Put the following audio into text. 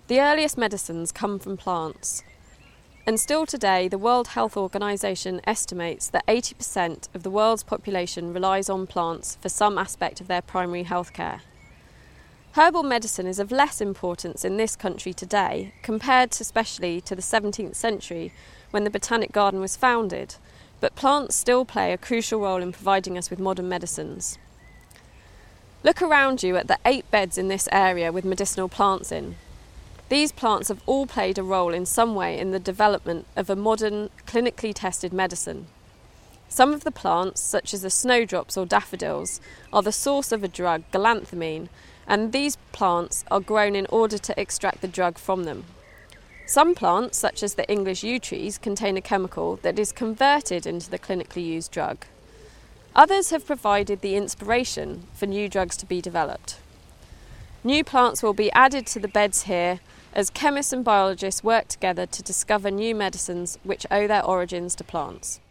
The earliest medicines come from plants. And still today, the World Health Organization estimates that 80% of the world's population relies on plants for some aspect of their primary health care. Herbal medicine is of less importance in this country today, compared especially to the 17th century when the Botanic Garden was founded, but plants still play a crucial role in providing us with modern medicines. Look around you at the 8 beds in this area with medicinal plants in. These plants have all played a role in some way in the development of a modern, clinically tested medicine. Some of the plants, such as the snowdrops or daffodils, are the source of a drug, galantamine, and these plants are grown in order to extract the drug from them. Some plants, such as the English yew trees, contain a chemical that is converted into the clinically used drug. Others have provided the inspiration for new drugs to be developed. New plants will be added to the beds here as chemists and biologists work together to discover new medicines which owe their origins to plants.